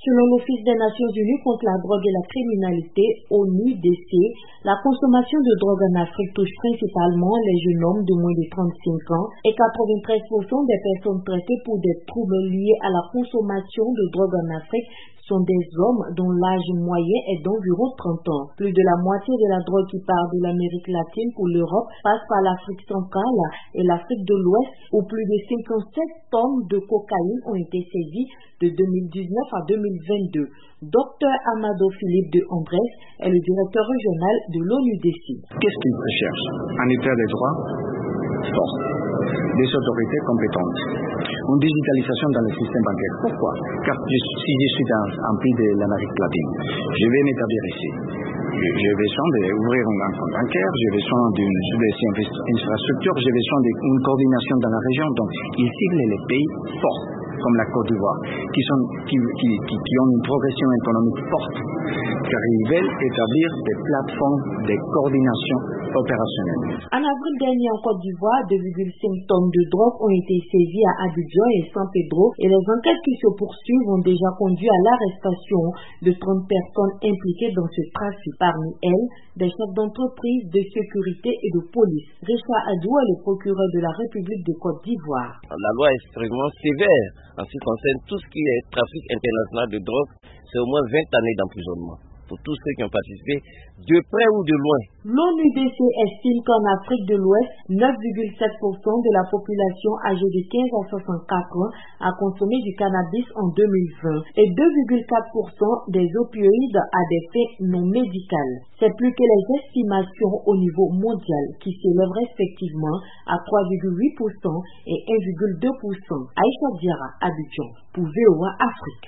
Selon l'Office des Nations Unies contre la drogue et la criminalité, ONUDC, la consommation de drogue en Afrique touche principalement les jeunes hommes de moins de 35 ans et 93% des personnes traitées pour des troubles liés à la consommation de drogue en Afrique sont des hommes dont l'âge moyen est d'environ 30 ans. Plus de la moitié de la drogue qui part de l'Amérique latine pour l'Europe passe par l'Afrique centrale et l'Afrique de l'Ouest, où plus de 57 tonnes de cocaïne ont été saisies de 2019 à 2022. Dr Amado Philippe de Andrés est le directeur régional de l'ONUDC. Qu'est-ce qu'ils recherchent? Un état de droit fort, des autorités compétentes, une digitalisation dans le système bancaire. Pourquoi? Car si je suis dans un pays de l'Amérique latine, je vais m'établir ici. J'ai besoin d'ouvrir un compte bancaire, j'ai besoin d'une infrastructure, j'ai besoin d'une coordination dans la région. Donc, ils ciblent les pays forts, comme la Côte d'Ivoire, qui ont une progression économique forte, car ils veulent établir des plateformes de coordination opérationnelle. En avril dernier, en Côte d'Ivoire, 2,5 tonnes de drogue ont été saisies à Abidjan et San Pedro, et les enquêtes qui se poursuivent ont déjà conduit à l'arrestation de 30 personnes impliquées dans ce trafic. Parmi elles, des chefs d'entreprise, de sécurité et de police. Richard Adou est le procureur de la République de Côte d'Ivoire. La loi est extrêmement sévère en ce qui concerne tout ce qui est trafic international de drogue. C'est au moins 20 années d'emprisonnement pour tous ceux qui ont participé, de près ou de loin. L'ONUDC estime qu'en Afrique de l'Ouest, 9,7% de la population âgée de 15 à 64 ans a consommé du cannabis en 2020 et 2,4% des opioïdes à des fins non médicales. C'est plus que les estimations au niveau mondial qui s'élèvent respectivement à 3,8% et 1,2%. Aïcha Diarra, Abidjan, pour VOA Afrique.